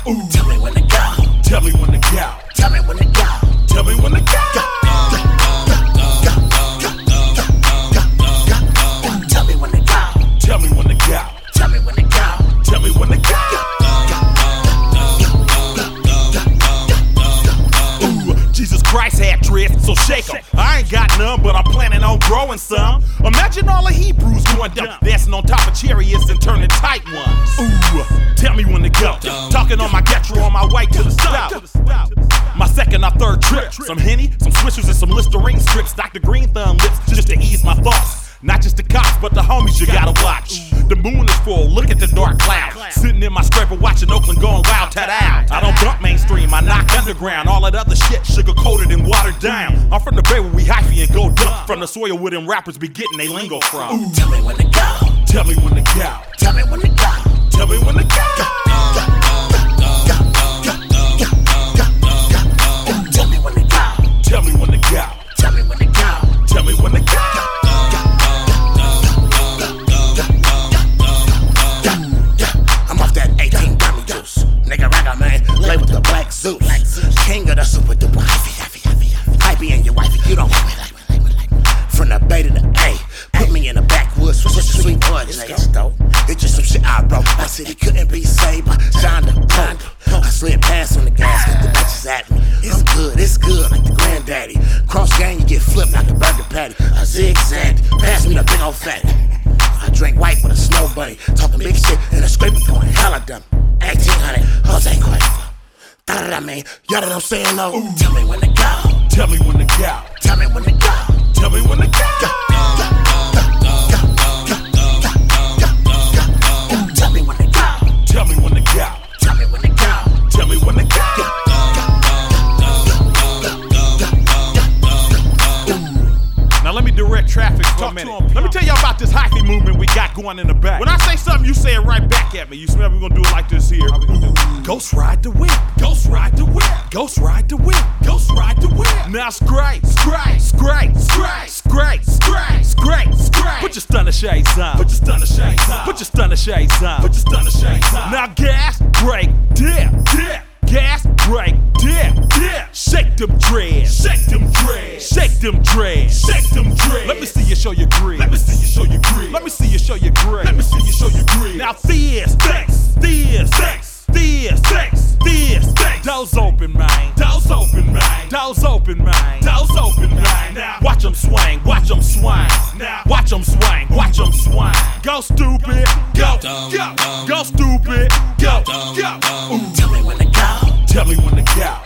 Ooh. Tell me when to go. Tell me when to go. Tell me when to go. Tell me when to go. Tell me when to go. Tell me when to go. Tell me when to go. Tell me when to go. Jesus Christ had dreads, so shake 'em. I ain't got none, but I'm planning on growing some. Imagine all the Hebrews going down, dancing on top of chariots and turning tight ones. Ooh, tell me when to go. Talking on my Getro on my way to the stop. My second or third trip. Some Henny, some Swishers, and some Listerine strips. Dr. Green Thumb lips, just to ease my thoughts. Not just the cops, but the homies you gotta watch. The moon is full, look at the dark cloud. Sitting in my scraper watching Oakland going wild, ta-da. I don't bump mainstream, I knock underground. All that other shit sugar-coated and watered down. I'm from the Bay where we hyphy and go dump. From the soil where them rappers be getting they lingo from. Ooh. Tell me when to go. Tell me when to go. Tell me when to go. Tell me when to go. Tell me when to go. Tell me when to go. Tell me when to go. Tell me when to go. I'm off that 18 gummy juice. Nigga ragga man, lay with the black Zeus. King of the super duper hypey and your wifey, you don't like me. From the Bay to the A, put me in the backwoods, switch to sweet boy, niggas dope. It's just some shit I wrote. I said he couldn't be saved by Shonda. I slid past on the gas, get the bitches at me. It's good, like the granddaddy. Cross gang, you get flipped like a burger patty. I zigzag, pass me the big old fatty. I drink white with a snow bunny, talking big shit and a scraper going hella dumb. 1800, Jose Cuervo. Da-da-da, man, y'all know what I'm saying, though? Ooh. Tell me when to go. Tell me when to go. Tell me when to go. Tell me when to go. Tell me when to go. Tell me when to go. Tell me when to go. Tell me when to go. Now let me direct traffic for a minute. Let me tell y'all about this hyphy movement we got going in the back. When I say something, you say it right back at me. You smell we're gonna do it like this here. Ghost ride the whip. Ghost ride the whip. Ghost ride the whip. Ghost ride the whip. Now scrape, scrape, scrape, scrape, scrape, scrape, scrape, scrape. Put your stunner shades on. Put your stunner shades on. Put your stunner shades on. Put your stunner shades on. Now gas, brake, dip, dip. Gas, brake, dip, dip. Shake them dreads. Shake them dreads. Shake them dreads. Shake them dreads. Let me see you show your grid. Let me see you show your grid. Let me see you show your grid. Let me see you show your grid. Now this, this, this, this, this, this, this, this. Doors open, man. Doors open, man. Doors open, man. Doors open, man. Now watch them swing. Watch them swing. Now watch them swing. Watch them swing. Go stupid. Go. Go. Go stupid. Go. Go. Tell me when to go. Tell me when to go.